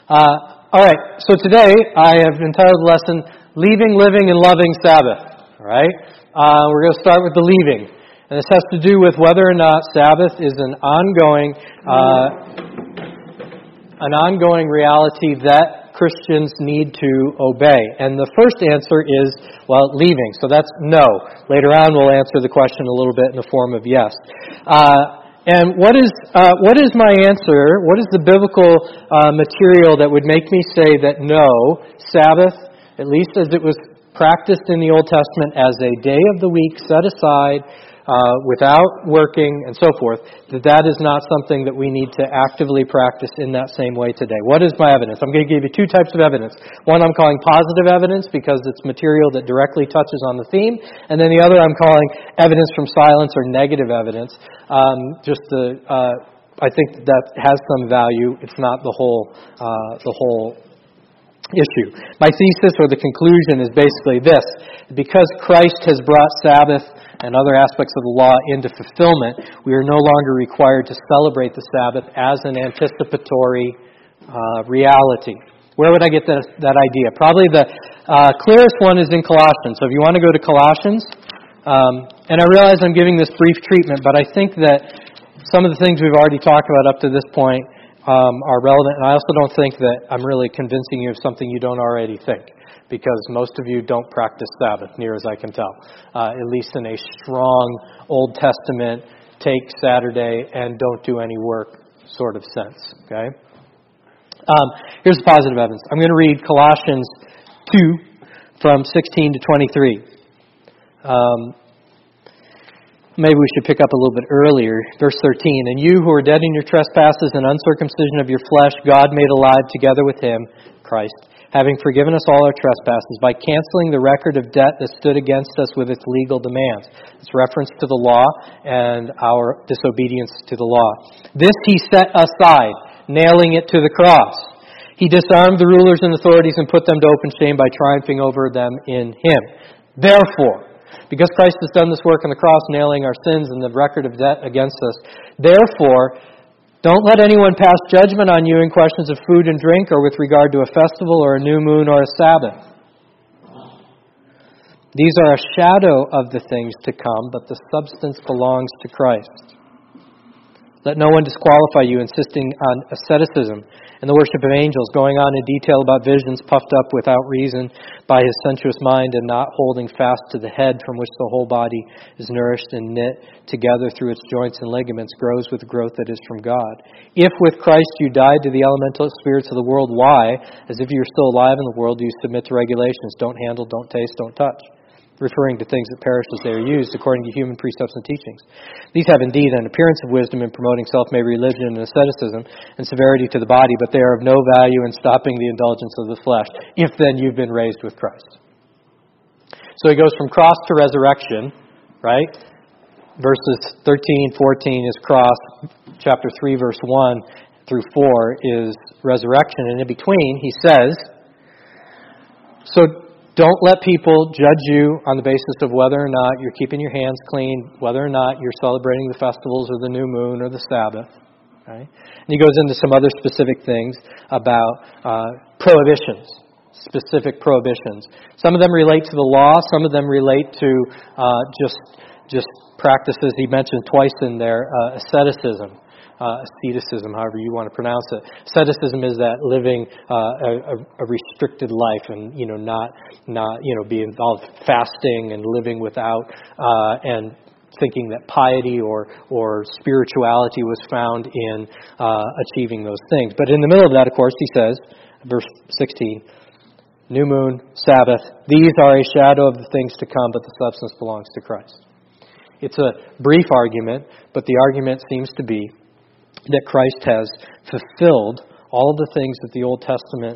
All right, so today I have entitled the lesson, Leaving, Living, and Loving Sabbath. All right, we're going to start with the leaving. And this has to do with whether or not Sabbath is an ongoing reality that Christians need to obey. And the first answer is, well, leaving. So that's no. Later on we'll answer the question a little bit in the form of yes. And what is my answer? What is the biblical material that would make me say that no, Sabbath, at least as it was practiced in the Old Testament as a day of the week set aside without working and so forth, that is not something that we need to actively practice in that same way today. What is my evidence? I'm going to give you two types of evidence. One I'm calling positive evidence because it's material that directly touches on the theme, and then the other I'm calling evidence from silence or negative evidence. I think that has some value. It's not the whole issue. My thesis or the conclusion is basically this: because Christ has brought Sabbath and other aspects of the law into fulfillment, we are no longer required to celebrate the Sabbath as an anticipatory reality. Where would I get that idea? Probably the clearest one is in Colossians. So if you want to go to Colossians, and I realize I'm giving this brief treatment, but I think that some of the things we've already talked about up to this point are relevant, and I also don't think that I'm really convincing you of something you don't already think, because most of you don't practice Sabbath, near as I can tell, at least in a strong Old Testament, take Saturday and don't do any work sort of sense. Okay. Here's the positive evidence. I'm going to read Colossians 2 from 16 to 23. Maybe we should pick up a little bit earlier. Verse 13, "And you who are dead in your trespasses and uncircumcision of your flesh, God made alive together with him," Christ, "having forgiven us all our trespasses by canceling the record of debt that stood against us with its legal demands." It's reference to the law and our disobedience to the law. "This he set aside, nailing it to the cross. He disarmed the rulers and authorities and put them to open shame by triumphing over them in him. Therefore," because Christ has done this work on the cross, nailing our sins and the record of debt against us, "therefore, don't let anyone pass judgment on you in questions of food and drink or with regard to a festival or a new moon or a Sabbath. These are a shadow of the things to come, but the substance belongs to Christ. Let no one disqualify you, insisting on asceticism and the worship of angels, going on in detail about visions, puffed up without reason by his sensuous mind, and not holding fast to the head, from which the whole body is nourished and knit together through its joints and ligaments, grows with the growth that is from God. If with Christ you died to the elemental spirits of the world, why, as if you were still alive in the world, do you submit to regulations? Don't handle, don't taste, don't touch," referring to things that perish as they are used, according to human precepts and teachings. "These have indeed an appearance of wisdom in promoting self-made religion and asceticism and severity to the body, but they are of no value in stopping the indulgence of the flesh, if then you've been raised with Christ." So he goes from cross to resurrection, right? Verses 13, 14 is cross. Chapter 3, verse 1 through 4 is resurrection. And in between, he says, so don't let people judge you on the basis of whether or not you're keeping your hands clean, whether or not you're celebrating the festivals or the new moon or the Sabbath. Okay? And he goes into some other specific things about prohibitions, specific prohibitions. Some of them relate to the law. Some of them relate to just practices. He mentioned twice in there asceticism. Asceticism, however you want to pronounce it. Asceticism is that living a restricted life, and not be involved fasting and living without and thinking that piety or spirituality was found in achieving those things. But in the middle of that, of course, he says, verse 16, "New moon, Sabbath, these are a shadow of the things to come, but the substance belongs to Christ." It's a brief argument, but the argument seems to be that Christ has fulfilled all of the things that the Old Testament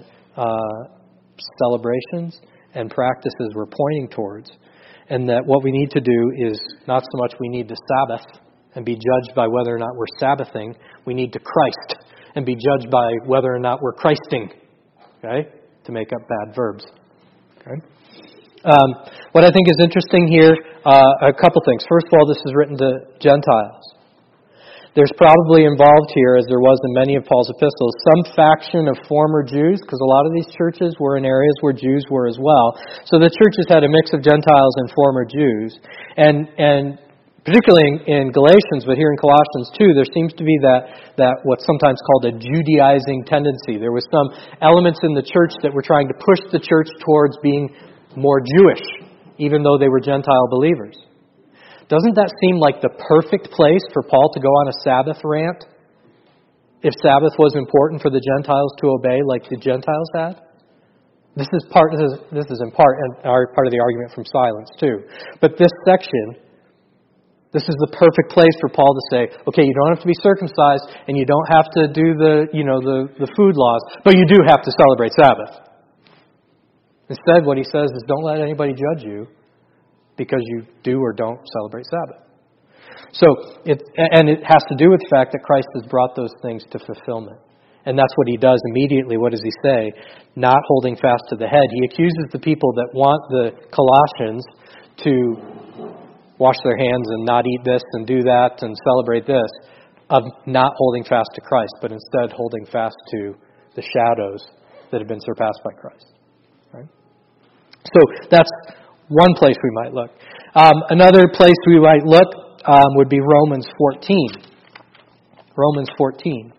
celebrations and practices were pointing towards, and that what we need to do is not so much we need to Sabbath and be judged by whether or not we're Sabbathing, we need to Christ and be judged by whether or not we're Christing, okay, to make up bad verbs. Okay. What I think is interesting here, a couple things. First of all, this is written to Gentiles. There's probably involved here, as there was in many of Paul's epistles, some faction of former Jews, because a lot of these churches were in areas where Jews were as well. So the churches had a mix of Gentiles and former Jews. And particularly in Galatians, but here in Colossians too, there seems to be that what's sometimes called a Judaizing tendency. There was some elements in the church that were trying to push the church towards being more Jewish, even though they were Gentile believers. Doesn't that seem like the perfect place for Paul to go on a Sabbath rant? If Sabbath was important for the Gentiles to obey like the Gentiles had? This is in part part of the argument from silence too. But this section, this is the perfect place for Paul to say, okay, you don't have to be circumcised and you don't have to do the food laws, but you do have to celebrate Sabbath. Instead, what he says is, don't let anybody judge you because you do or don't celebrate Sabbath. So, it has to do with the fact that Christ has brought those things to fulfillment. And that's what he does immediately. What does he say? Not holding fast to the head. He accuses the people that want the Colossians to wash their hands and not eat this and do that and celebrate this, of not holding fast to Christ, but instead holding fast to the shadows that have been surpassed by Christ. Right? So that's one place we might look. Another place we might look would be Romans 14. Romans 14.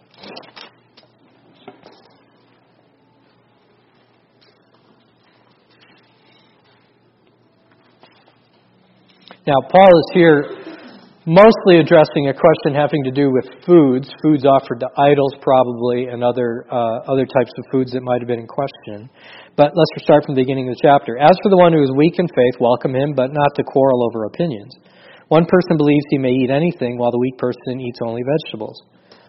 Now, Paul is here mostly addressing a question having to do with foods offered to idols probably, and other types of foods that might have been in question. But let's start from the beginning of the chapter. As for the one who is weak in faith, welcome him, but not to quarrel over opinions. One person believes he may eat anything, while the weak person eats only vegetables.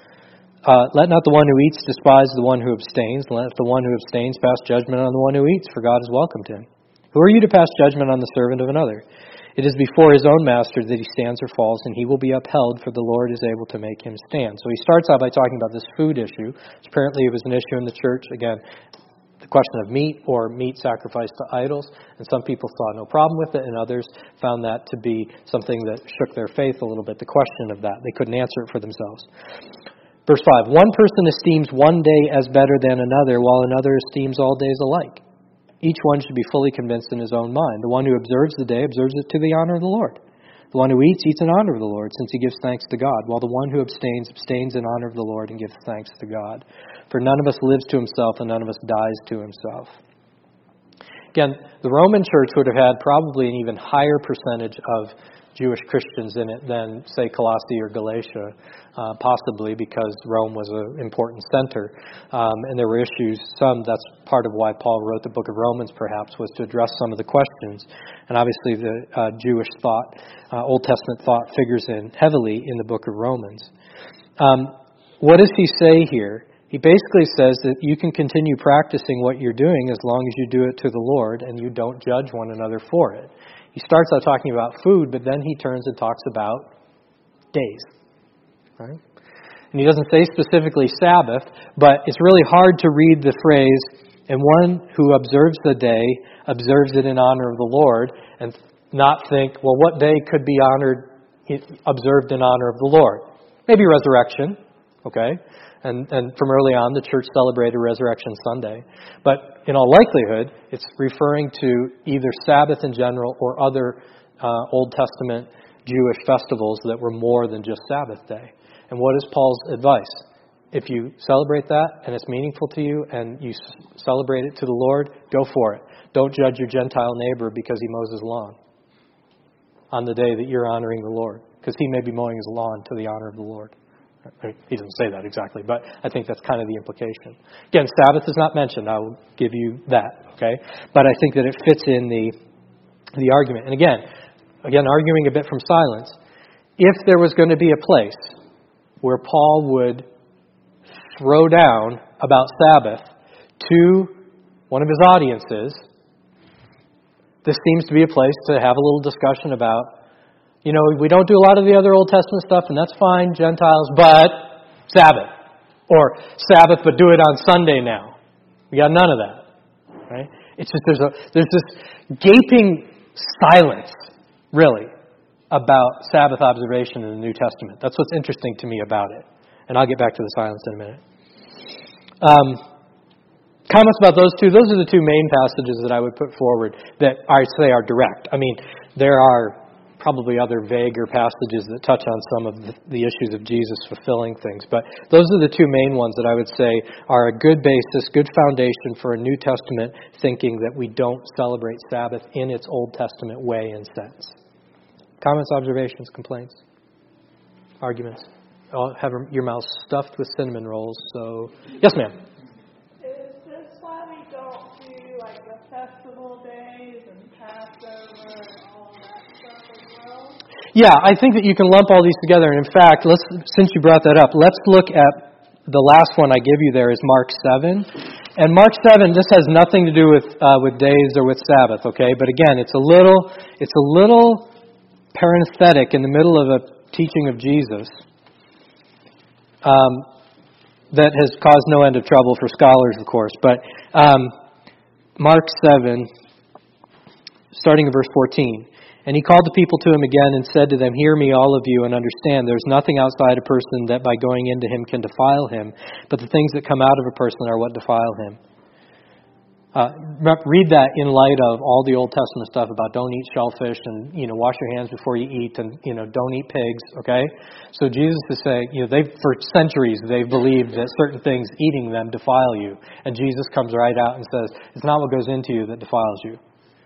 Let not the one who eats despise the one who abstains, and let the one who abstains pass judgment on the one who eats, for God has welcomed him. Who are you to pass judgment on the servant of another? It is before his own master that he stands or falls, and he will be upheld, for the Lord is able to make him stand. So he starts out by talking about this food issue. Apparently it was an issue in the church. Again, the question of meat or meat sacrificed to idols. And some people saw no problem with it, and others found that to be something that shook their faith a little bit, the question of that. They couldn't answer it for themselves. Verse 5, one person esteems one day as better than another, while another esteems all days alike. Each one should be fully convinced in his own mind. The one who observes the day observes it to the honor of the Lord. The one who eats in honor of the Lord, since he gives thanks to God, while the one who abstains in honor of the Lord and gives thanks to God. For none of us lives to himself, and none of us dies to himself. Again, the Roman church would have had probably an even higher percentage of Jewish Christians in it than, say, Colossae or Galatia, possibly because Rome was an important center. And there were issues, that's part of why Paul wrote the book of Romans, perhaps, was to address some of the questions. And obviously the Jewish thought, Old Testament thought, figures in heavily in the book of Romans. What does he say here? He basically says that you can continue practicing what you're doing as long as you do it to the Lord and you don't judge one another for it. He starts out talking about food, but then he turns and talks about days. Right? And he doesn't say specifically Sabbath, but it's really hard to read the phrase, and one who observes the day observes it in honor of the Lord, and not think, well, what day could be observed in honor of the Lord? Maybe resurrection, okay? And from early on, the church celebrated Resurrection Sunday. But in all likelihood, it's referring to either Sabbath in general or other Old Testament Jewish festivals that were more than just Sabbath day. And what is Paul's advice? If you celebrate that and it's meaningful to you and you celebrate it to the Lord, go for it. Don't judge your Gentile neighbor because he mows his lawn on the day that you're honoring the Lord, because he may be mowing his lawn to the honor of the Lord. He doesn't say that exactly, but I think that's kind of the implication. Again, Sabbath is not mentioned. I will give you that, okay? But I think that it fits in the argument. And again, arguing a bit from silence, if there was going to be a place where Paul would throw down about Sabbath to one of his audiences, this seems to be a place to have a little discussion about, we don't do a lot of the other Old Testament stuff, and that's fine, Gentiles, but Sabbath. Or Sabbath, but do it on Sunday now. We got none of that. Right? It's just there's this gaping silence, really, about Sabbath observation in the New Testament. That's what's interesting to me about it. And I'll get back to the silence in a minute. Comments about those two. Those are the two main passages that I would put forward that I say are direct. I mean, there are probably other vaguer passages that touch on some of the issues of Jesus fulfilling things. But those are the two main ones that I would say are a good basis, good foundation for a New Testament thinking that we don't celebrate Sabbath in its Old Testament way and sense. Comments, observations, complaints, arguments? I'll have your mouth stuffed with cinnamon rolls. So, yes, ma'am. Is this why we don't do like the festival days and Passover and all that stuff as well? Yeah, I think that you can lump all these together. And in fact, since you brought that up, let's look at the last one I give you there is Mark 7. And Mark 7, this has nothing to do with days or with Sabbath, okay? But again, it's a little parenthetic in the middle of a teaching of Jesus that has caused no end of trouble for scholars, of course. But Mark 7, starting in verse 14. And he called the people to him again and said to them, "Hear me, all of you, and understand. There's nothing outside a person that by going into him can defile him, but the things that come out of a person are what defile him." Read that in light of all the Old Testament stuff about don't eat shellfish and, wash your hands before you eat and, don't eat pigs, okay? So Jesus is saying, for centuries they've believed that certain things, eating them, defile you. And Jesus comes right out and says, it's not what goes into you that defiles you.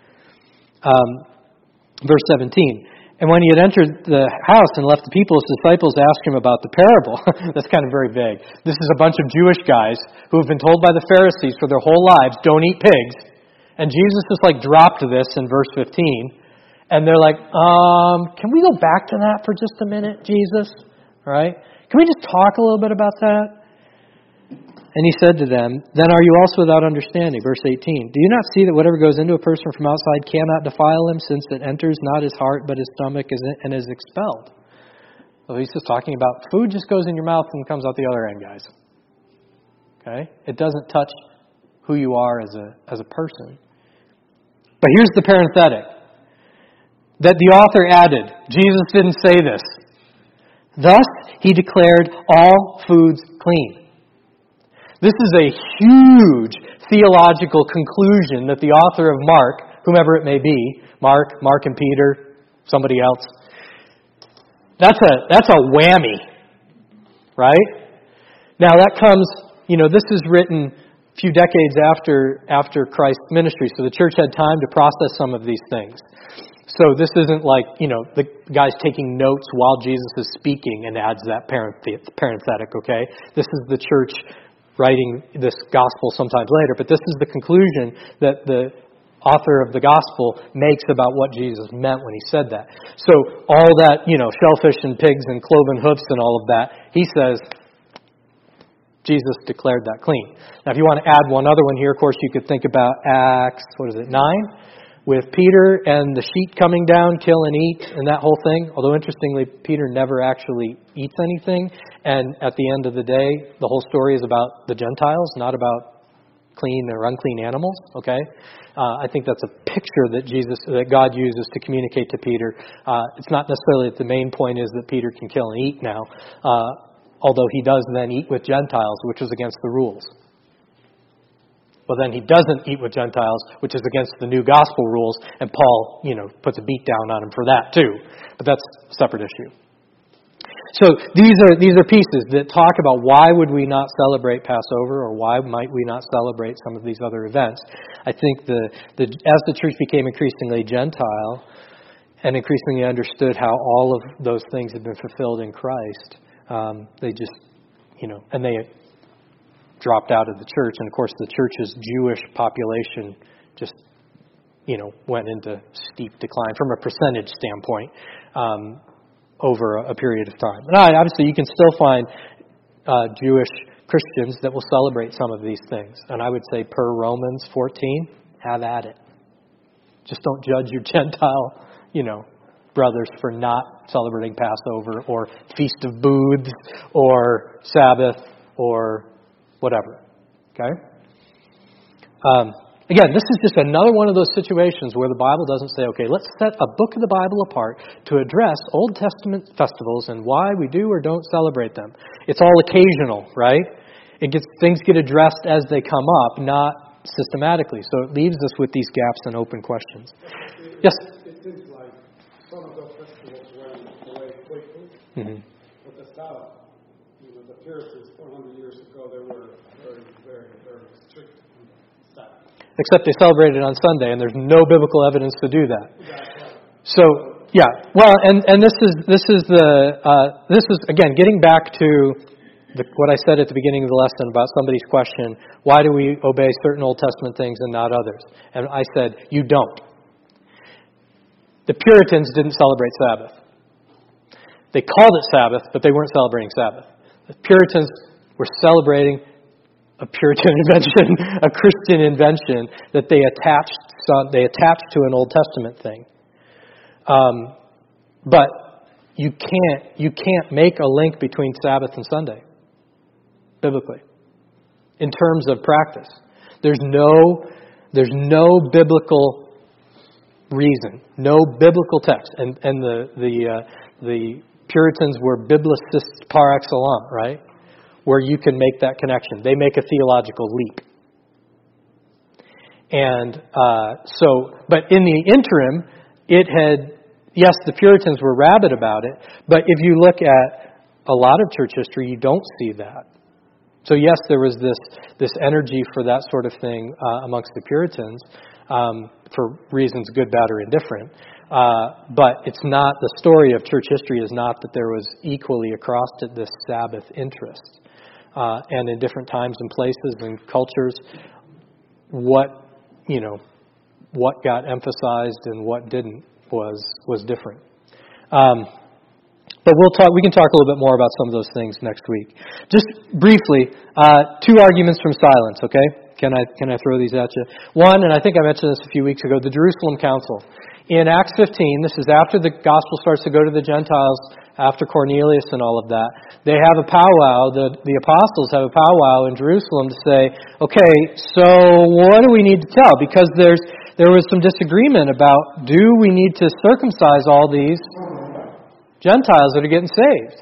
Verse 17. And when he had entered the house and left the people, his disciples asked him about the parable. That's kind of very vague. This is a bunch of Jewish guys who have been told by the Pharisees for their whole lives, don't eat pigs. And Jesus just dropped this in verse 15. And they're like, can we go back to that for just a minute, Jesus? Right? Can we just talk a little bit about that? And he said to them, "Then are you also without understanding?" Verse 18. "Do you not see that whatever goes into a person from outside cannot defile him, since it enters not his heart but his stomach and is expelled?" So he's just talking about food just goes in your mouth and comes out the other end, guys. Okay? It doesn't touch who you are as a person. But here's the parenthetic that the author added. Jesus didn't say this. Thus he declared all foods clean. This is a huge theological conclusion that the author of Mark, whomever it may be, Mark and Peter, somebody else, that's a whammy, right? Now that comes, this is written a few decades after Christ's ministry, so the church had time to process some of these things. So this isn't like, the guy's taking notes while Jesus is speaking and adds that parenthetic, okay? This is the church writing this gospel sometimes later, but this is the conclusion that the author of the gospel makes about what Jesus meant when he said that. So all that, shellfish and pigs and cloven hoofs and all of that, he says, Jesus declared that clean. Now if you want to add one other one here, of course you could think about Acts, 9? With Peter and the sheet coming down, kill and eat, and that whole thing. Although interestingly, Peter never actually eats anything. And at the end of the day, the whole story is about the Gentiles, not about clean or unclean animals. Okay, I think that's a picture that God uses to communicate to Peter. It's not necessarily that the main point is that Peter can kill and eat now, although he does then eat with Gentiles, which is against the rules. Well, then he doesn't eat with Gentiles, which is against the new gospel rules, and Paul, puts a beat down on him for that too. But that's a separate issue. So these are pieces that talk about why would we not celebrate Passover, or why might we not celebrate some of these other events. I think as the church became increasingly Gentile and increasingly understood how all of those things had been fulfilled in Christ, they just, and they dropped out of the church, and of course the church's Jewish population just, went into steep decline from a percentage standpoint over a period of time. And obviously you can still find Jewish Christians that will celebrate some of these things, and I would say per Romans 14, have at it. Just don't judge your Gentile, brothers for not celebrating Passover or Feast of Booths or Sabbath or whatever. Okay? again, this is just another one of those situations where the Bible doesn't say, okay, let's set a book of the Bible apart to address Old Testament festivals and why we do or don't celebrate them. It's all occasional, right? Things get addressed as they come up, not systematically. So it leaves us with these gaps and open questions. Yes? It seems like some of those festivals went away quickly, but the Sabbath, the Puritans 400 years ago, they were very, very, very strict on the Sabbath. Except they celebrate it on Sunday, and there's no biblical evidence to do that. That's right. So, yeah, well, and this is again getting back to what I said at the beginning of the lesson about somebody's question: why do we obey certain Old Testament things and not others? And I said, you don't. The Puritans didn't celebrate Sabbath. They called it Sabbath, but they weren't celebrating Sabbath. The Puritans were celebrating a Puritan invention, a Christian invention that they attached to an Old Testament thing. But you can't make a link between Sabbath and Sunday, biblically, in terms of practice. There's no biblical reason, no biblical text, and the Puritans were biblicists par excellence, right? Where you can make that connection. They make a theological leap. And but in the interim, yes, the Puritans were rabid about it, but if you look at a lot of church history, you don't see that. So yes, there was this energy for that sort of thing amongst the Puritans for reasons good, bad, or indifferent. But it's not, the story of church history is not that there was equally across it this Sabbath interest. And in different times and places and cultures, what got emphasized and what didn't was different. But we can talk a little bit more about some of those things next week. Just briefly, 2 arguments from silence, okay? Can I throw these at you? One, and I think I mentioned this a few weeks ago, the Jerusalem Council. In Acts 15, this is after the gospel starts to go to the Gentiles, after Cornelius and all of that. They have a powwow, the apostles have a powwow in Jerusalem to say, okay, so what do we need to tell? Because there was some disagreement about, do we need to circumcise all these Gentiles that are getting saved?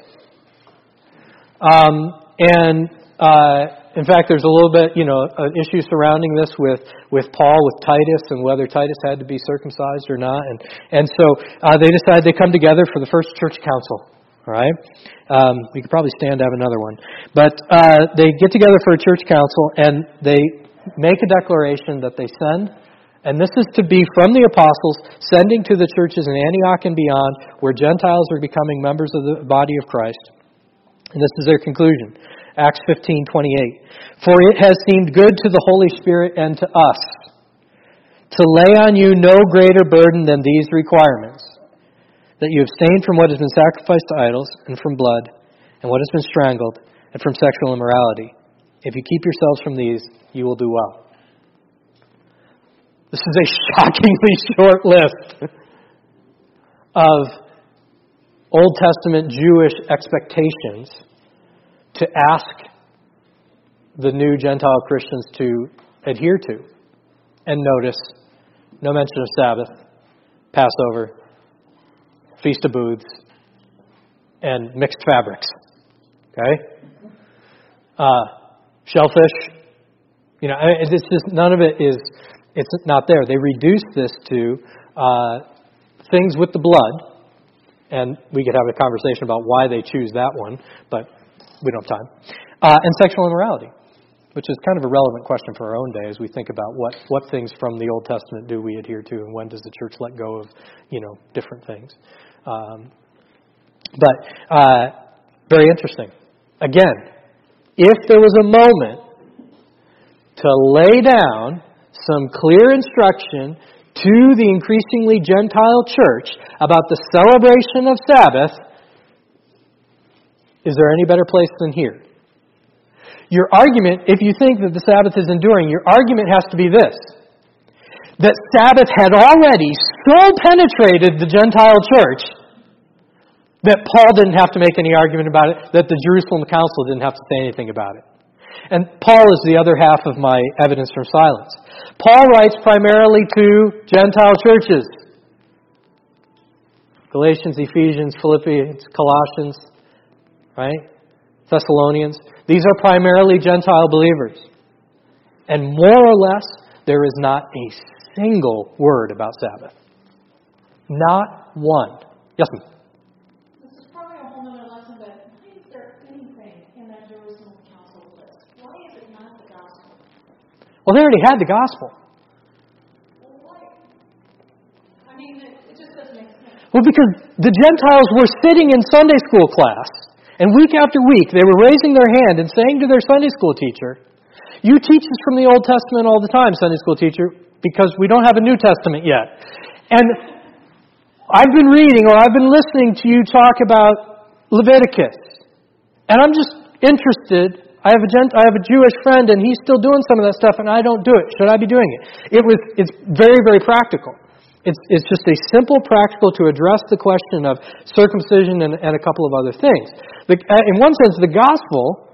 In fact, there's a little bit, an issue surrounding this with Paul, with Titus, and whether Titus had to be circumcised or not. And so they decide they come together for the first church council. All right? We could probably stand to have another one. But they get together for a church council, and they make a declaration that they send. And this is to be from the apostles, sending to the churches in Antioch and beyond, where Gentiles are becoming members of the body of Christ. And this is their conclusion. Acts 15:28. For it has seemed good to the Holy Spirit and to us to lay on you no greater burden than these requirements, that you abstain from what has been sacrificed to idols, and from blood, and what has been strangled, and from sexual immorality. If you keep yourselves from these, you will do well. This is a shockingly short list of Old Testament Jewish expectations to ask the new Gentile Christians to adhere to. And notice, no mention of Sabbath, Passover, Feast of Booths, and mixed fabrics. Okay? Shellfish. It's just, none of it is, it's not there. They reduce this to things with the blood, and we could have a conversation about why they choose that one, but we don't have time. And sexual immorality, which is kind of a relevant question for our own day as we think about what things from the Old Testament do we adhere to, and when does the church let go of, different things. But very interesting. Again, if there was a moment to lay down some clear instruction to the increasingly Gentile church about the celebration of Sabbath, is there any better place than here? Your argument, if you think that the Sabbath is enduring, your argument has to be this: that Sabbath had already so penetrated the Gentile church that Paul didn't have to make any argument about it, that the Jerusalem Council didn't have to say anything about it. And Paul is the other half of my evidence from silence. Paul writes primarily to Gentile churches. Galatians, Ephesians, Philippians, Colossians, right? Thessalonians. These are primarily Gentile believers. And more or less, there is not a single word about Sabbath. Not one. Yes, ma'am. This is probably a whole other lesson, but why is there anything in that Jerusalem Council list? Why is it not the gospel? Well, they already had the gospel. Well, why? I mean, it just doesn't make sense. Well, because the Gentiles were sitting in Sunday school class, and week after week they were raising their hand and saying to their Sunday school teacher, "You teach us from the Old Testament all the time, Sunday school teacher, because we don't have a New Testament yet." And I've been reading or I've been listening to you talk about Leviticus, and I'm just interested. I have a Jewish friend, and he's still doing some of that stuff, and I don't do it. Should I be doing it? It's very, very practical. It's just a simple practical to address the question of circumcision and a couple of other things. In one sense, the gospel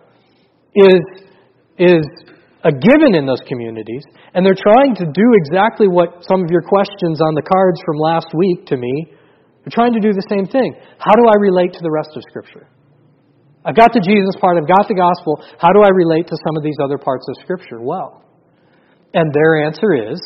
is a given in those communities, and they're trying to do exactly what some of your questions on the cards from last week to me. They're trying to do the same thing. How do I relate to the rest of Scripture? I've got the Jesus part, I've got the gospel. How do I relate to some of these other parts of Scripture? Well, and their answer is,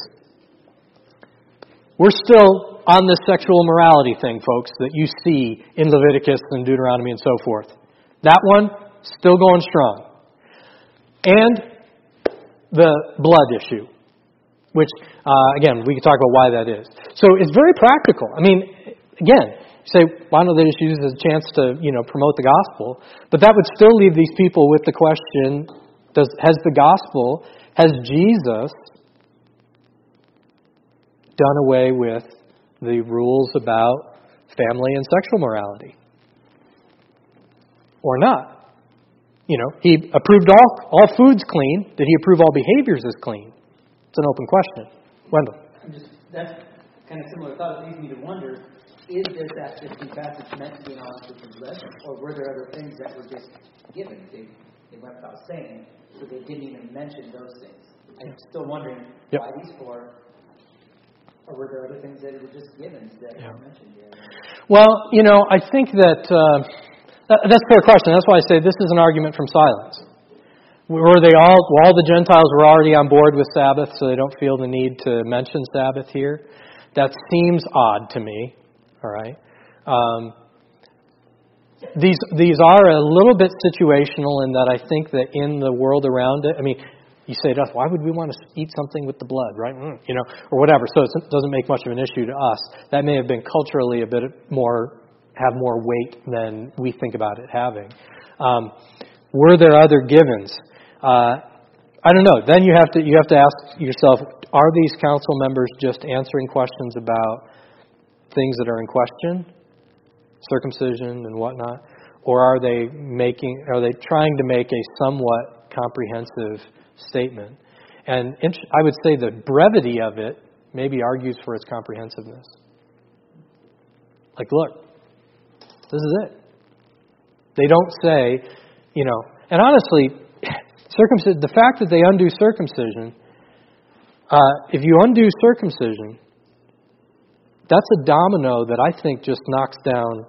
we're still on this sexual morality thing, folks, that you see in Leviticus and Deuteronomy and so forth. That one, still going strong. And the blood issue, which, again, we can talk about why that is. So it's very practical. I mean, again, you say, why don't they just use it as a chance to, promote the gospel? But that would still leave these people with the question, has Jesus done away with the rules about family and sexual morality? Or not? He approved all foods clean. Did he approve all behaviors as clean? It's an open question. Wendell. That's kind of similar thought. It leads me to wonder, is this Acts 15 passage meant to be an honest list, or were there other things that were just given? They went without saying, so they didn't even mention those things. I'm still wondering why these four, or were there other things that were just given that weren't mentioned yet? Well, I think that that's a fair question. That's why I say this is an argument from silence. Were they all the Gentiles were already on board with Sabbath, so they don't feel the need to mention Sabbath here? That seems odd to me. All right. These are a little bit situational in that I think that in the world around it, you say to us, why would we want to eat something with the blood, right? Or whatever. So it doesn't make much of an issue to us. That may have been culturally a bit more, have more weight than we think about it having. Were there other givens? I don't know. Then you have to ask yourself, are these council members just answering questions about things that are in question, circumcision and whatnot, or are they trying to make a somewhat comprehensive statement? And I would say the brevity of it maybe argues for its comprehensiveness. Like, look, this is it. They don't say, and honestly, circumcision. The fact that they undo circumcision, if you undo circumcision, that's a domino that I think just knocks down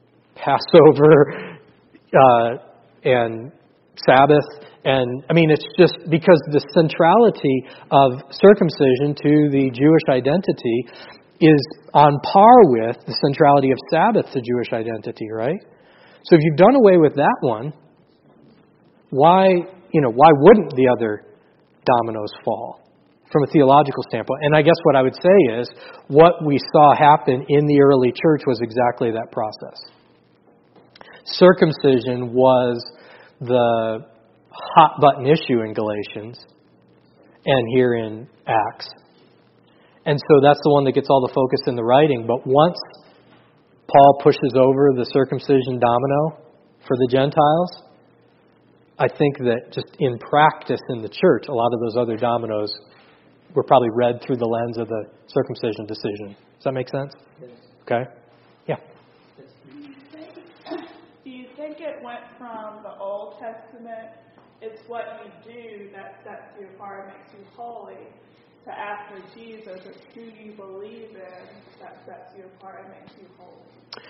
Passover and Sabbath. And it's just because the centrality of circumcision to the Jewish identity is on par with the centrality of Sabbath to Jewish identity, right? So if you've done away with that one, why wouldn't the other dominoes fall from a theological standpoint? And I guess what I would say is what we saw happen in the early church was exactly that process. Circumcision was the hot button issue in Galatians and here in Acts. And so that's the one that gets all the focus in the writing. But once Paul pushes over the circumcision domino for the Gentiles, I think that just in practice in the church, a lot of those other dominoes were probably read through the lens of the circumcision decision. Does that make sense? Yes. Okay. Yeah. Do you think it went from the Old Testament It's what you do that sets you apart and makes you holy. To ask for Jesus, it's who you believe in that sets you apart and makes you holy.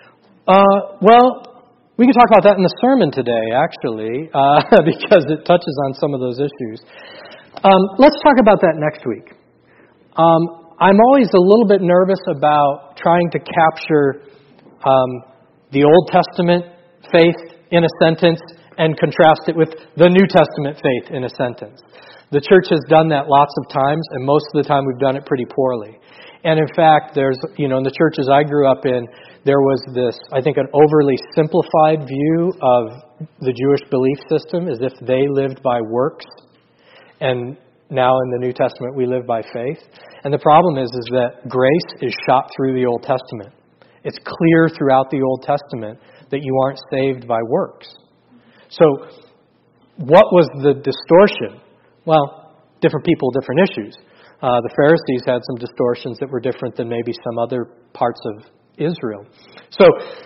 Well, we can talk about that in the sermon today, actually, because it touches on some of those issues. Let's talk about that next week. I'm always a little bit nervous about trying to capture the Old Testament faith in a sentence and contrast it with the New Testament faith in a sentence. The church has done that lots of times, and most of the time we've done it pretty poorly. And in fact, there's, in the churches I grew up in, there was this, I think, an overly simplified view of the Jewish belief system as if they lived by works. And now in the New Testament, we live by faith. And the problem is that grace is shot through the Old Testament. It's clear throughout the Old Testament that you aren't saved by works. So what was the distortion? Well, different people, different issues. The Pharisees had some distortions that were different than maybe some other parts of Israel. So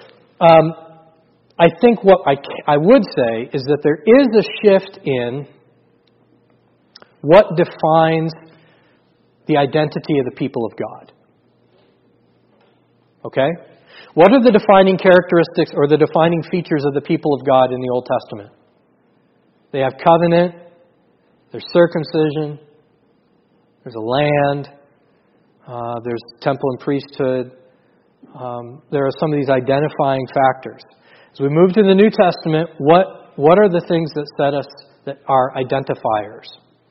I think what I would say is that there is a shift in what defines the identity of the people of God. Okay? What are the defining characteristics or the defining features of the people of God in the Old Testament? They have covenant, there's circumcision, there's a land, there's temple and priesthood. There are some of these identifying factors. As we move to the New Testament, what are the things that set us, that are identifiers?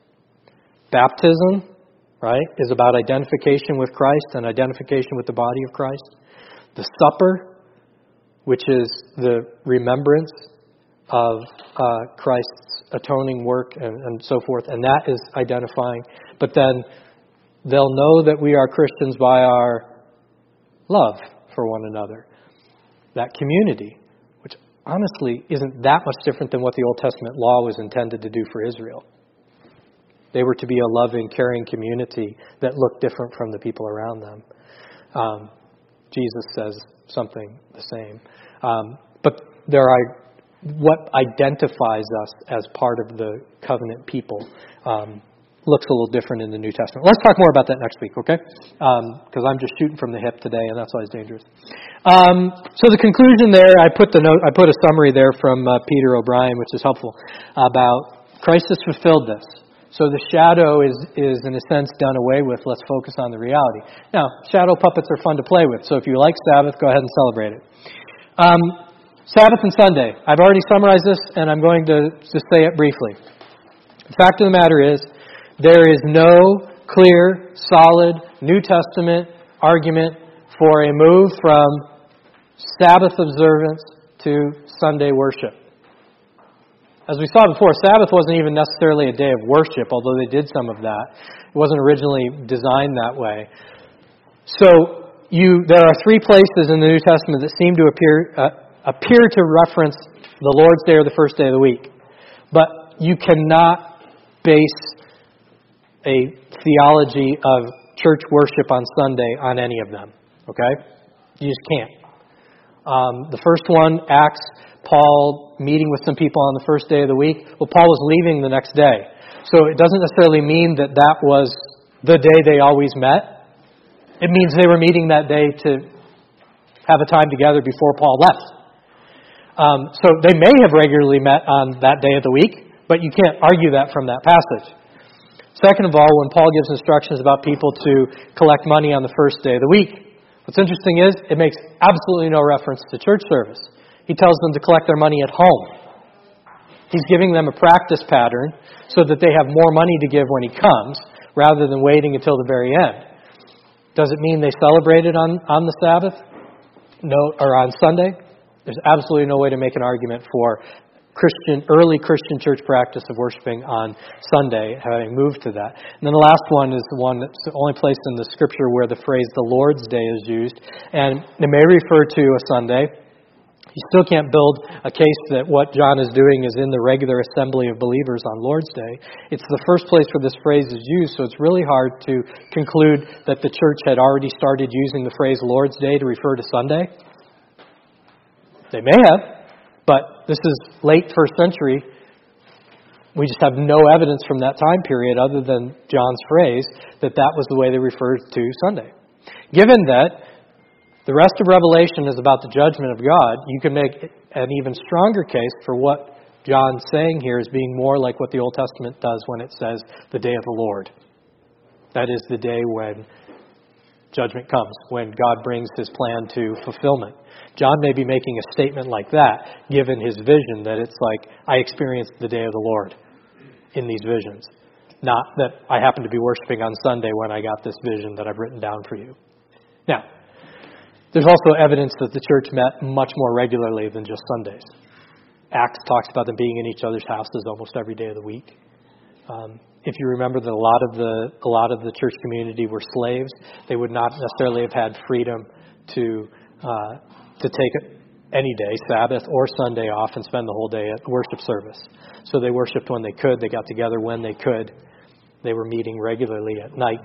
Baptism, right, is about identification with Christ and identification with the body of Christ. The supper, which is the remembrance of Christ's atoning work and so forth, and that is identifying. But then they'll know that we are Christians by our love for one another. That community, which honestly isn't that much different than what the Old Testament law was intended to do for Israel. They were to be a loving, caring community that looked different from the people around them. Jesus says something the same. But there are what identifies us as part of the covenant people looks a little different in the New Testament. Let's talk more about that next week, okay? Because I'm just shooting from the hip today, and that's always dangerous. So the conclusion there, I put a summary there from Peter O'Brien, which is helpful, about Christ has fulfilled this. So the shadow is in a sense done away with. Let's focus on the reality. Now, shadow puppets are fun to play with, so if you like Sabbath, go ahead and celebrate it. Sabbath and Sunday. I've already summarized this, and I'm going to just say it briefly. The fact of the matter is, there is no clear, solid New Testament argument for a move from Sabbath observance to Sunday worship. As we saw before, Sabbath wasn't even necessarily a day of worship, although they did some of that. It wasn't originally designed that way. So there are three places in the New Testament that seem to appear to reference the Lord's Day or the first day of the week. But you cannot base a theology of church worship on Sunday on any of them. Okay? You just can't. The first one, Acts, Paul meeting with some people on the first day of the week. Well, Paul was leaving the next day. So it doesn't necessarily mean that was the day they always met. It means they were meeting that day to have a time together before Paul left. So they may have regularly met on that day of the week, but you can't argue that from that passage. Second of all, when Paul gives instructions about people to collect money on the first day of the week, what's interesting is it makes absolutely no reference to church service. He tells them to collect their money at home. He's giving them a practice pattern so that they have more money to give when he comes, rather than waiting until the very end. Does it mean they celebrated on the Sabbath? No, or on Sunday? There's absolutely no way to make an argument for early Christian church practice of worshiping on Sunday, having moved to that. And then the last one is the one that's the only place in the Scripture where the phrase the Lord's Day is used. And it may refer to a Sunday. You still can't build a case that what John is doing is in the regular assembly of believers on Lord's Day. It's the first place where this phrase is used, so it's really hard to conclude that the church had already started using the phrase Lord's Day to refer to Sunday. They may have, but this is late first century. We just have no evidence from that time period other than John's phrase that that was the way they referred to Sunday. Given that the rest of Revelation is about the judgment of God, you can make an even stronger case for what John's saying here as being more like what the Old Testament does when it says the day of the Lord. That is the day when judgment comes, when God brings His plan to fulfillment. John may be making a statement like that, given his vision, that it's like, I experienced the day of the Lord in these visions. Not that I happen to be worshiping on Sunday when I got this vision that I've written down for you. Now, there's also evidence that the church met much more regularly than just Sundays. Acts talks about them being in each other's houses almost every day of the week. If you remember that a lot of the church community were slaves, they would not necessarily have had freedom to take any day, Sabbath or Sunday, off and spend the whole day at worship service. So they worshiped when they could. They got together when they could. They were meeting regularly at night.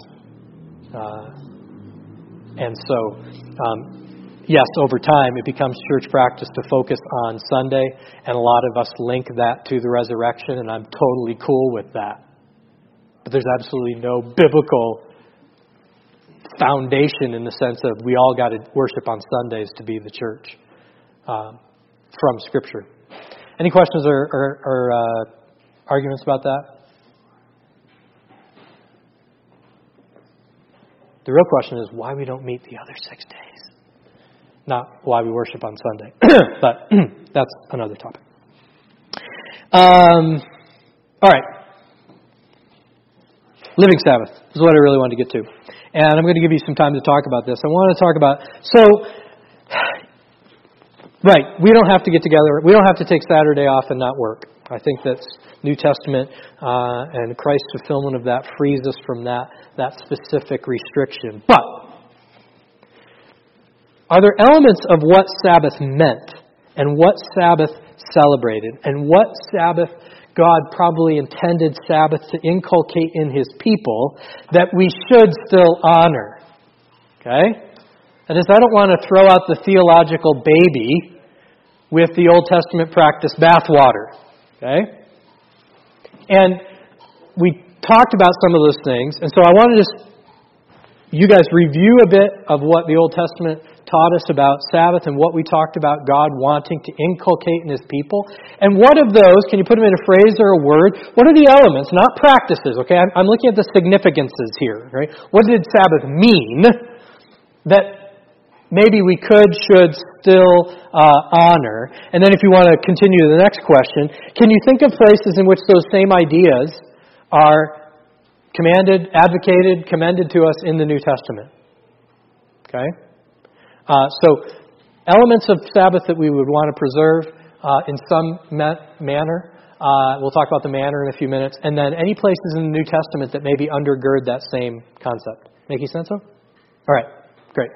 And so, yes, over time it becomes church practice to focus on Sunday, and a lot of us link that to the resurrection, and I'm totally cool with that. But there's absolutely no biblical foundation in the sense of we all got to worship on Sundays to be the church from Scripture. Any questions or arguments about that? The real question is why we don't meet the other 6 days. Not why we worship on Sunday. But that's another topic. All right. Living Sabbath is what I really wanted to get to. And I'm going to give you some time to talk about this. I want to talk about, right, we don't have to get together. We don't have to take Saturday off and not work. I think that's New Testament and Christ's fulfillment of that frees us from that specific restriction. But are there elements of what Sabbath meant and what Sabbath celebrated and what Sabbath God probably intended Sabbath to inculcate in His people that we should still honor? Okay? That is, I don't want to throw out the theological baby with the Old Testament practice bathwater. Okay? And we talked about some of those things, and so I want to just, you guys review a bit of what the Old Testament taught us about Sabbath and what we talked about God wanting to inculcate in His people. And what of those, can you put them in a phrase or a word? What are the elements, not practices, okay? I'm looking at the significances here, right? What did Sabbath mean that maybe we should still honor? And then if you want to continue to the next question, can you think of places in which those same ideas are commanded, advocated, commended to us in the New Testament? Okay? So elements of Sabbath that we would want to preserve in some manner. We'll talk about the manner in a few minutes. And then any places in the New Testament that maybe undergird that same concept. Making sense of? All right. Great.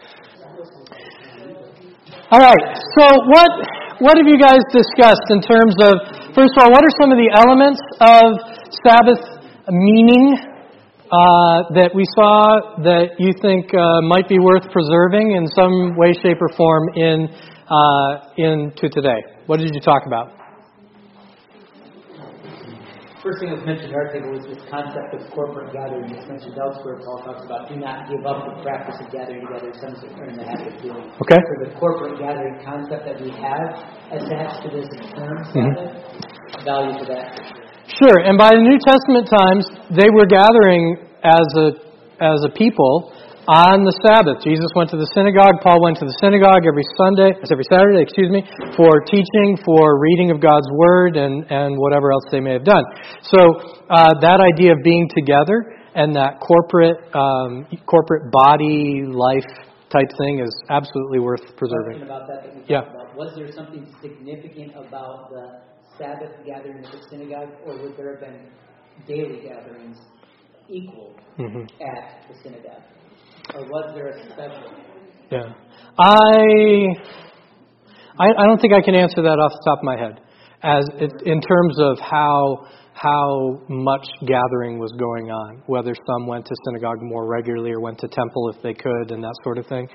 All right. So what have you guys discussed in terms of, first of all, what are some of the elements of Sabbath meaning that we saw that you think might be worth preserving in some way, shape, or form into today? What did you talk about? First thing that was mentioned in our table was this concept of corporate gathering. It's mentioned elsewhere. Paul talks about do not give up the practice of gathering together. Some are in the habit of doing. Okay. So the corporate gathering concept that we have attached to this term, value to that. Sure, and by the New Testament times, they were gathering as a people on the Sabbath. Jesus went to the synagogue. Paul went to the synagogue every Saturday, for teaching, for reading of God's Word, and whatever else they may have done. So that idea of being together and that corporate body life type thing is absolutely worth preserving. About that we talked about. Was there something significant about the Sabbath gathering at the synagogue, or would there have been daily gatherings equal at the synagogue? Or was there a special? Yeah. I don't think I can answer that off the top of my head in terms of how much gathering was going on, whether some went to synagogue more regularly or went to temple if they could and that sort of thing.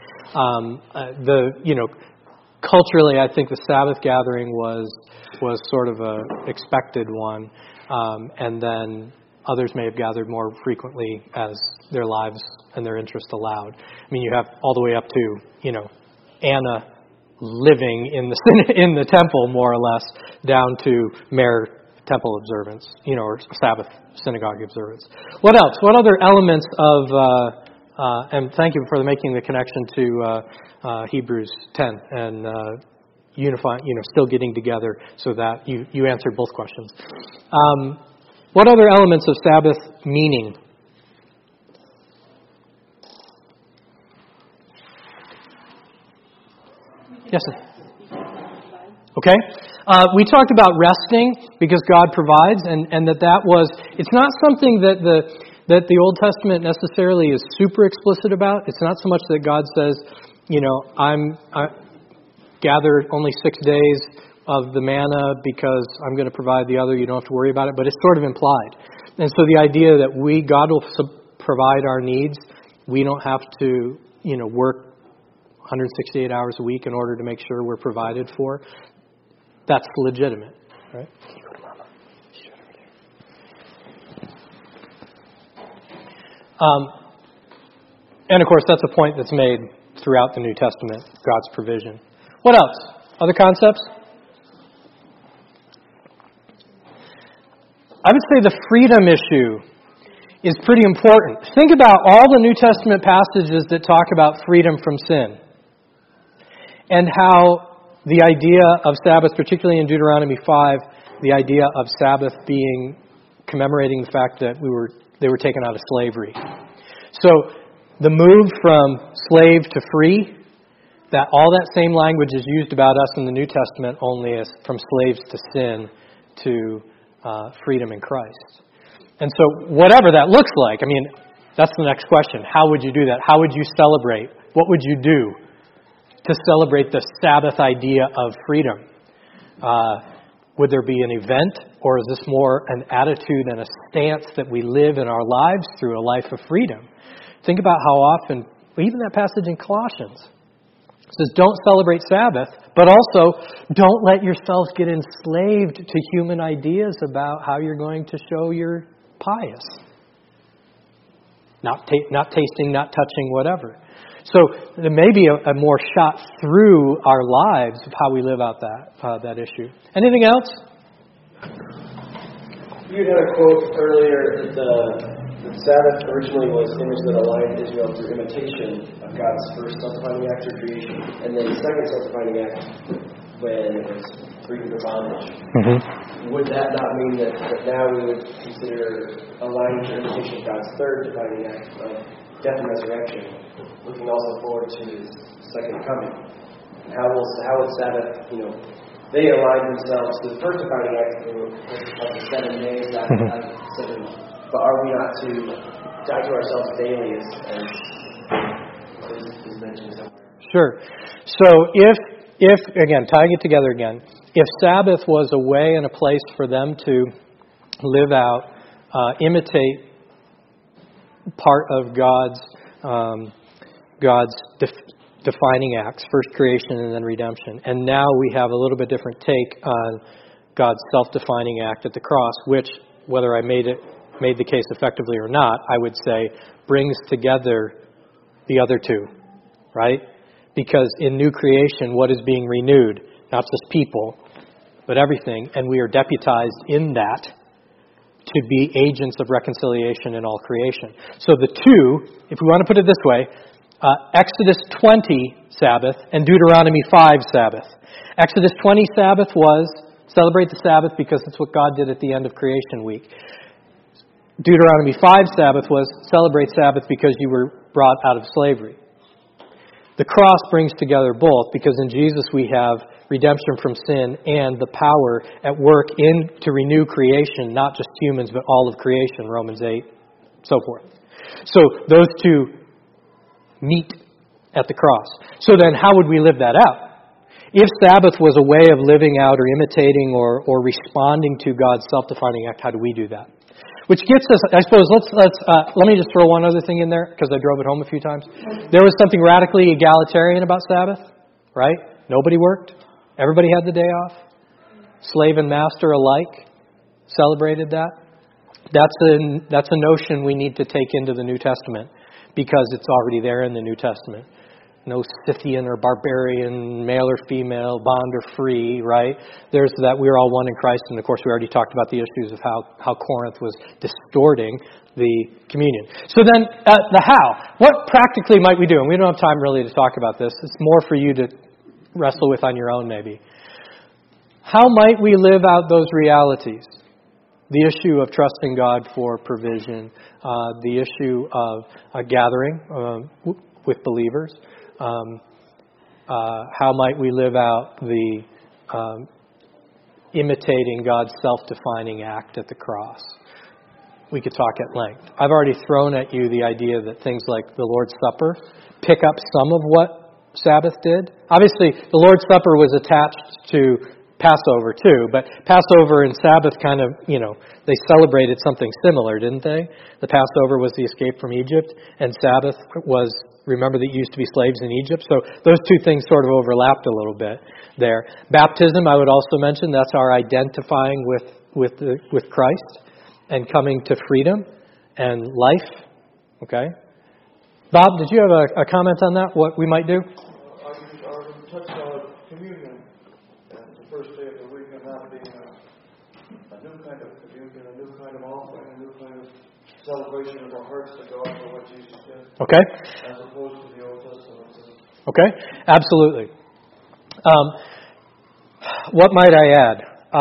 Culturally, I think the Sabbath gathering was sort of a expected one. and then others may have gathered more frequently as their lives and their interests allowed. I mean, you have all the way up to, Anna living in the temple, more or less, down to mere temple observance, or Sabbath synagogue observance. What else? What other elements of, and thank you for making the connection to Hebrews 10 and unifying, still getting together, so that you answered both questions. What other elements of Sabbath meaning? Yes, sir. Okay. We talked about resting because God provides, and that was, it's not something that the Old Testament necessarily is super explicit about. It's not so much that God says, I gathered only 6 days of the manna because I'm going to provide the other. You don't have to worry about it, but it's sort of implied. And so the idea that God will provide our needs, we don't have to, work 168 hours a week in order to make sure we're provided for, that's legitimate, right? Can you go to Mama? She's right over there. And of course, that's a point that's made throughout the New Testament, God's provision. What else? Other concepts? I would say the freedom issue is pretty important. Think about all the New Testament passages that talk about freedom from sin, and how the idea of Sabbath, particularly in Deuteronomy 5, the idea of Sabbath being commemorating the fact that they were taken out of slavery. So the move from slave to free, that all that same language is used about us in the New Testament, only as from slaves to sin to freedom in Christ. And so whatever that looks like, that's the next question. How would you do that? How would you celebrate? What would you do to celebrate the Sabbath idea of freedom? Would there be an event, or is this more an attitude and a stance that we live in our lives through a life of freedom? Think about how often, even that passage in Colossians, says don't celebrate Sabbath, but also don't let yourselves get enslaved to human ideas about how you're going to show you're pious. Not tasting, not touching, whatever. So there may be a more shot through our lives of how we live out that issue. Anything else? You had a quote earlier that the Sabbath originally was an image that aligned Israel through imitation of God's first self-defining act of creation, and then the second self-defining act when it was freedom from bondage. Mm-hmm. Would that not mean that now we would consider aligning to imitation of God's third defining act of death and resurrection, looking also forward to His second coming? How would Sabbath, they aligned themselves to the first defining act of the 7 days out of 7. But are we not to die to ourselves daily, as is mentioned somewhere? Sure. So if again, tying it together again, if Sabbath was a way and a place for them to live out, imitate part of God's defining acts, first creation and then redemption. And now we have a little bit different take on God's self-defining act at the cross, which, whether I made the case effectively or not, I would say brings together the other two, right? Because in new creation, what is being renewed? Not just people, but everything. And we are deputized in that to be agents of reconciliation in all creation. So the two, if we want to put it this way, Exodus 20 Sabbath and Deuteronomy 5 Sabbath. Exodus 20 Sabbath was celebrate the Sabbath because it's what God did at the end of creation week. Deuteronomy 5 Sabbath was celebrate Sabbath because you were brought out of slavery. The cross brings together both because in Jesus we have redemption from sin and the power at work to renew creation, not just humans but all of creation, Romans 8, so forth. So those two meet at the cross. So then how would we live that out? If Sabbath was a way of living out or imitating or responding to God's self-defining act, how do we do that? Which gets us, I suppose, let me just throw one other thing in there because I drove it home a few times. There was something radically egalitarian about Sabbath, right? Nobody worked. Everybody had the day off. Slave and master alike. celebrated that. That's a notion we need to take into the New Testament because it's already there in the New Testament. No Scythian or barbarian, male or female, bond or free, right? There's that we're all one in Christ, and of course we already talked about the issues of how Corinth was distorting the communion. So then, the how. What practically might we do? And we don't have time really to talk about this. It's more for you to wrestle with on your own maybe. How might we live out those realities? The issue of trusting God for provision, the issue of a gathering with believers. How might we live out the imitating God's self-defining act at the cross? We could talk at length. I've already thrown at you the idea that things like the Lord's Supper pick up some of what Sabbath did. Obviously, the Lord's Supper was attached to Passover too, but Passover and Sabbath kind of, they celebrated something similar, didn't they? The Passover was the escape from Egypt, and Sabbath was, remember that you used to be slaves in Egypt? So those two things sort of overlapped a little bit there. Baptism, I would also mention, that's our identifying with Christ and coming to freedom and life. Okay? Bob, did you have a comment on that, what we might do? I already touched on communion, and the first day of the week, and that being a new kind of communion, a new kind of offering, a new kind of celebration of our hearts to God for what Jesus did. Okay. As opposed to the Old Testament. Okay, absolutely. What might I add?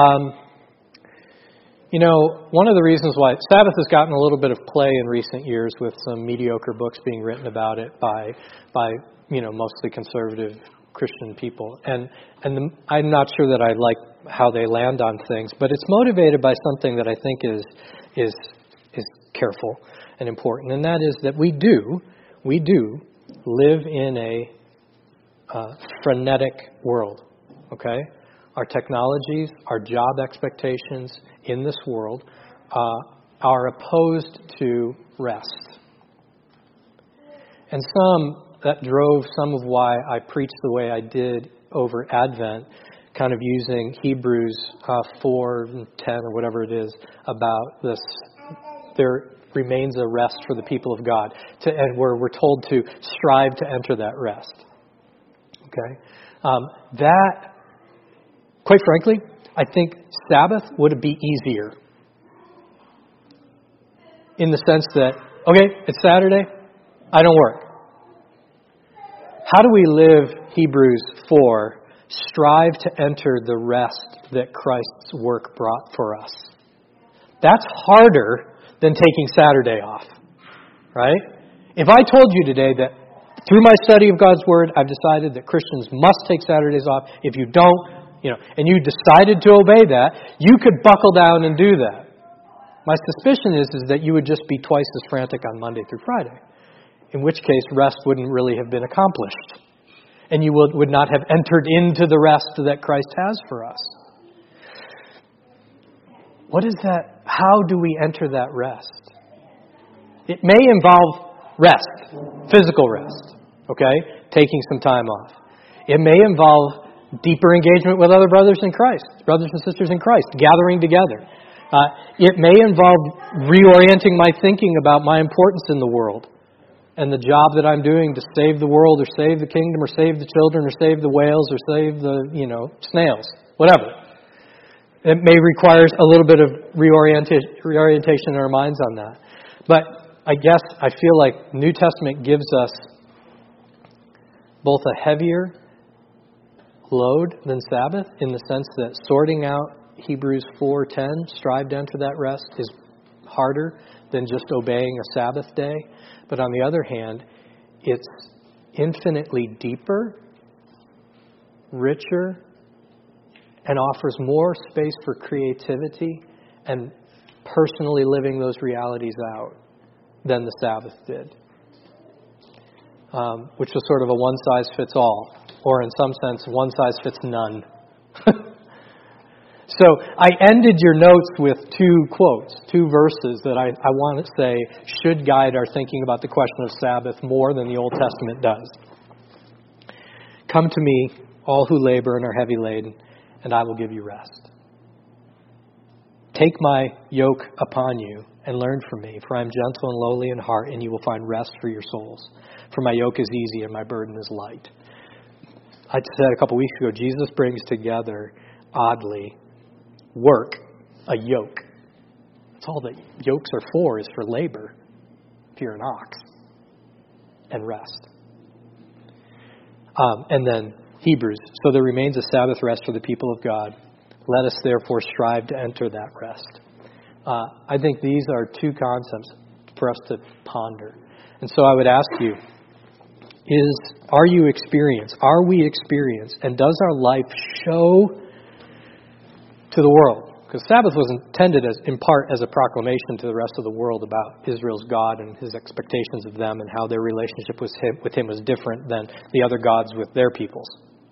One of the reasons why Sabbath has gotten a little bit of play in recent years with some mediocre books being written about it by mostly conservative Christian people. And I'm not sure that I like how they land on things, but it's motivated by something that I think is careful and important, and that is that we do live in a frenetic world. Okay? Our technologies, our job expectations in this world are opposed to rest. And that drove some of why I preached the way I did over Advent, kind of using Hebrews 4:10 or whatever it is about this. There remains a rest for the people of God, and we're told to strive to enter that rest. Okay, that. Quite frankly, I think Sabbath would be easier. In the sense that, okay, it's Saturday, I don't work. How do we live Hebrews 4? Strive to enter the rest that Christ's work brought for us. That's harder than taking Saturday off. Right? If I told you today that through my study of God's Word, I've decided that Christians must take Saturdays off. If you don't, and you decided to obey that, you could buckle down and do that. My suspicion is that you would just be twice as frantic on Monday through Friday, in which case rest wouldn't really have been accomplished, and you would not have entered into the rest that Christ has for us. What is that? How do we enter that rest? It may involve rest, physical rest, okay? Taking some time off. It may involve deeper engagement with other brothers in Christ, brothers and sisters in Christ, gathering together. It may involve reorienting my thinking about my importance in the world and the job that I'm doing to save the world or save the kingdom or save the children or save the whales or save the, snails, whatever. It may require a little bit of reorientation in our minds on that. But I guess I feel like New Testament gives us both a heavier load than Sabbath, in the sense that sorting out Hebrews 4:10, strive to enter that rest, is harder than just obeying a Sabbath day. But on the other hand, it's infinitely deeper, richer, and offers more space for creativity and personally living those realities out than the Sabbath did. Which was sort of a one-size-fits-all. Or in some sense, one size fits none. So I ended your notes with two quotes, two verses that I want to say should guide our thinking about the question of Sabbath more than the Old Testament does. Come to me, all who labor and are heavy laden, and I will give you rest. Take my yoke upon you and learn from me, for I am gentle and lowly in heart, and you will find rest for your souls. For my yoke is easy and my burden is light. I said a couple weeks ago, Jesus brings together, oddly, work, a yoke. That's all that yokes are for, is for labor, if you're an ox, and rest. And then Hebrews, so there remains a Sabbath rest for the people of God. Let us therefore strive to enter that rest. I think these are two concepts for us to ponder. And so I would ask you, are we experienced, and does our life show to the world? Because Sabbath was intended in part as a proclamation to the rest of the world about Israel's God and his expectations of them and how their relationship with him was different than the other gods with their peoples.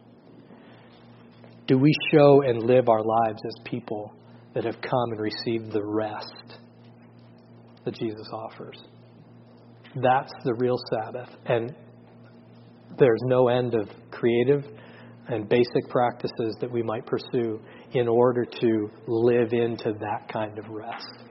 Do we show and live our lives as people that have come and received the rest that Jesus offers? That's the real Sabbath. And there's no end of creative and basic practices that we might pursue in order to live into that kind of rest.